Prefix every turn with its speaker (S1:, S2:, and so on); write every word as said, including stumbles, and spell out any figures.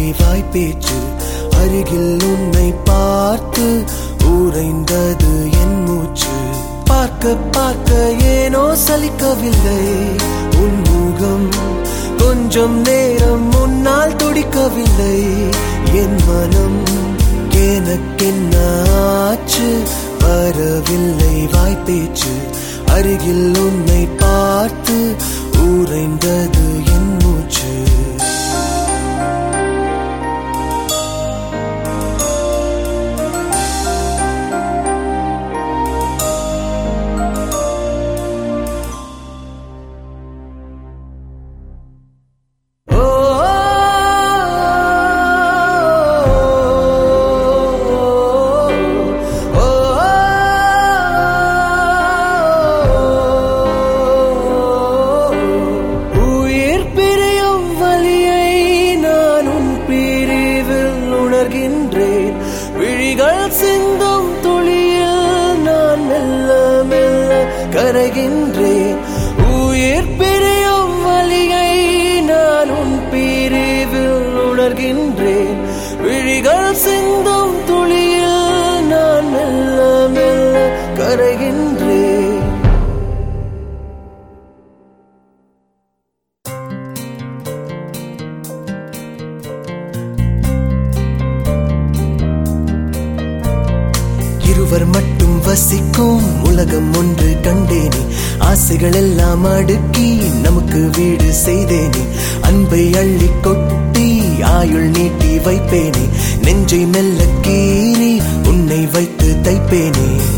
S1: வாய்ப்பேச்சு அருகில் உன்னை பார்த்து உறைந்தது என் மூச்சு பார்க்க பார்க்க ஏனோ சலிக்கவில்லை உன் முகம் கொஞ்சம் நேரம் முன்னால் துடிக்கவில்லை என் மனம் எனக்கென்ன ஆச்சு வரவில்லை வாய்ப்பேச்சு அருகில் உன்னை பார்த்து உறைந்தது என் மூச்சு விழிகள் சிந்தும் துளியில் நான் மெல்ல மெல்ல கரைகின்றேன் உயிர் பிரியும் வலியை நான் உன் பிரிவில் உணர்கின்றேன் விழிகள் சிந்தும் துளியில் நான் மெல்ல மெல்ல கரைகின்றேன் இருவர் மட்டும் வசிக்கும் உலகம் ஒன்று கண்டேனே ஆசைகள் எல்லாம் அடுக்கி நமக்கு வீடு செய்தேனே அன்பை அள்ளி கொட்டி ஆயுள் நீட்டி வைப்பேனே நெஞ்சை மெல்ல கீறி உன்னை வைத்து தைப்பேனே